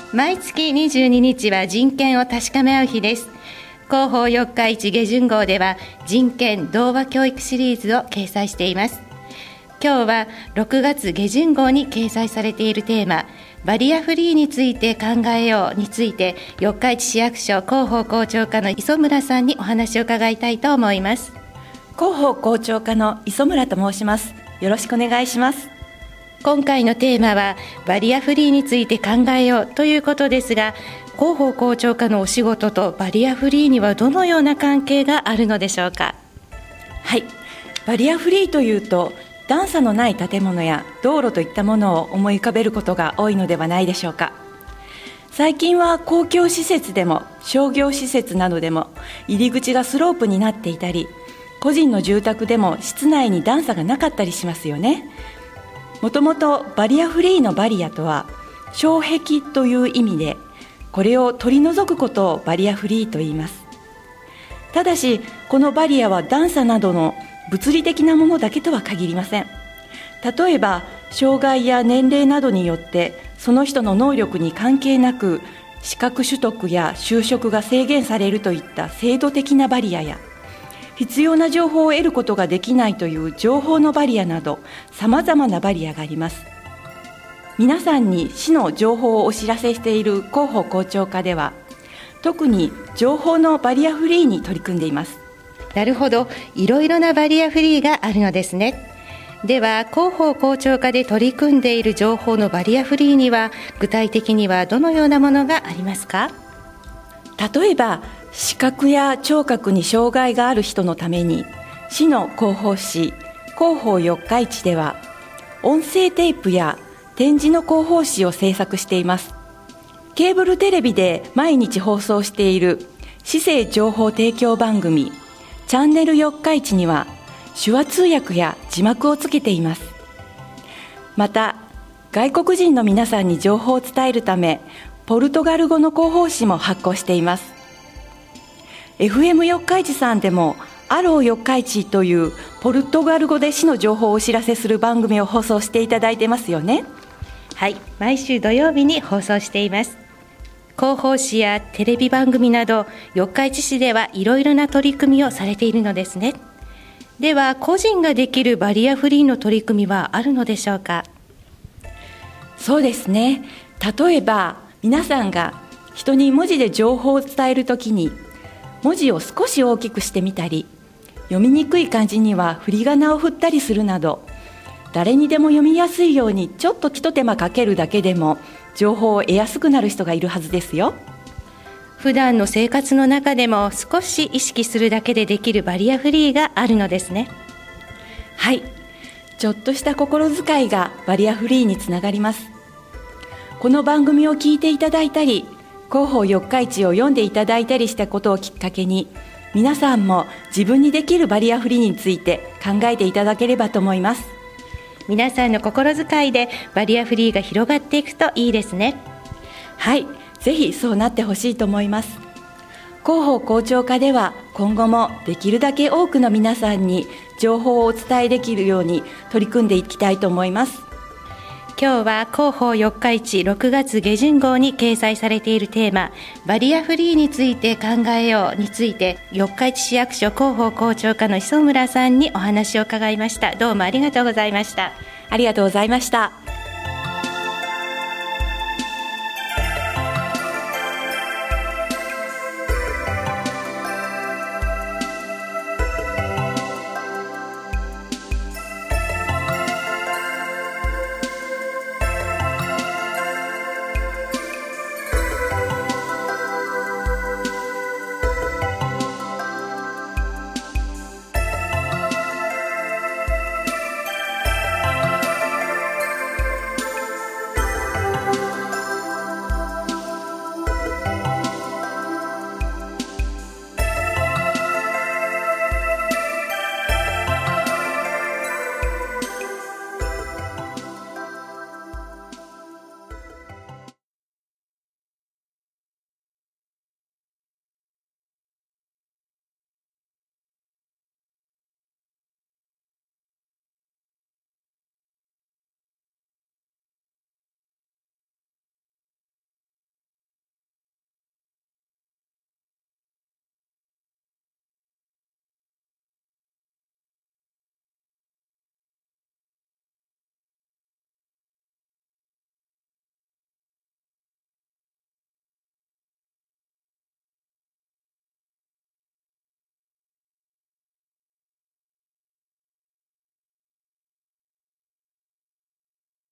毎月22日は人権を確かめ合う日です。広報四日市下旬号では人権童話教育シリーズを掲載しています。今日は6月下旬号に掲載されているテーマ、バリアフリーについて考えようについて、四日市市役所広報広聴課の磯村さんにお話を伺いたいと思います。 広報広聴課の磯村と申します。よろしくお願いします。 今回のテーマはバリアフリーについて考えようということですが、広報広聴課のお仕事とバリアフリーにはどのような関係があるのでしょうか。 はい、バリアフリーというと段差のない建物や道路といったものを思い浮かべることが多いのではないでしょうか。最近は公共施設でも商業施設などでも入り口がスロープになっていたり、個人の住宅でも室内に段差がなかったりしますよね。もともとバリアフリーのバリアとは障壁という意味で、これを取り除くことをバリアフリーと言います。ただしこのバリアは段差などの物理的なものだけとは限りません。例えば障害や年齢などによってその人の能力に関係なく資格取得や就職が制限されるといった制度的なバリアや、必要な情報を得ることができないという情報のバリアなど、さまざまなバリアがあります。皆さんに市の情報をお知らせしている広報広聴課では、特に情報のバリアフリーに取り組んでいます。 なるほど、いろいろなバリアフリーがあるのですね。では広報広聴課で取り組んでいる情報のバリアフリーには、具体的にはどのようなものがありますか。 例えば視覚や聴覚に障害がある人のために、市の広報誌広報四日市では音声テープや展示の広報誌を制作しています。ケーブルテレビで毎日放送している市政情報提供番組チャンネル四日市には手話通訳や字幕をつけています。また外国人の皆さんに情報を伝えるため、ポルトガル語の広報誌も発行しています。FM 四日市さんでもアロー四日市というポルトガル語で市の情報をお知らせする番組を放送していただいてますよね。 はい、毎週土曜日に放送しています。広報誌やテレビ番組など、四日市市ではいろいろな取り組みをされているのですね。では個人ができるバリアフリーの取り組みはあるのでしょうか。 そうですね。例えば皆さんが人に文字で情報を伝えるときに、文字を少し大きくしてみたり、読みにくい漢字には振り仮名を振ったりするなど、誰にでも読みやすいようにちょっと一手間かけるだけでも情報を得やすくなる人がいるはずですよ。 普段の生活の中でも少し意識するだけでできるバリアフリーがあるのですね。 はい、ちょっとした心遣いがバリアフリーにつながります。この番組を聞いていただいたり、広報四日市を読んでいただいたりしたことをきっかけに、皆さんも自分にできるバリアフリーについて考えていただければと思います。 皆さんの心遣いでバリアフリーが広がっていくといいですね。 はい、ぜひそうなってほしいと思います。広報広聴課では今後もできるだけ多くの皆さんに情報をお伝えできるように取り組んでいきたいと思います。 今日は広報四日市6月下旬号に掲載されているテーマ、バリアフリーについて考えようについて、四日市市役所広報広聴課の磯村さんにお話を伺いました。どうもありがとうございました。 ありがとうございました。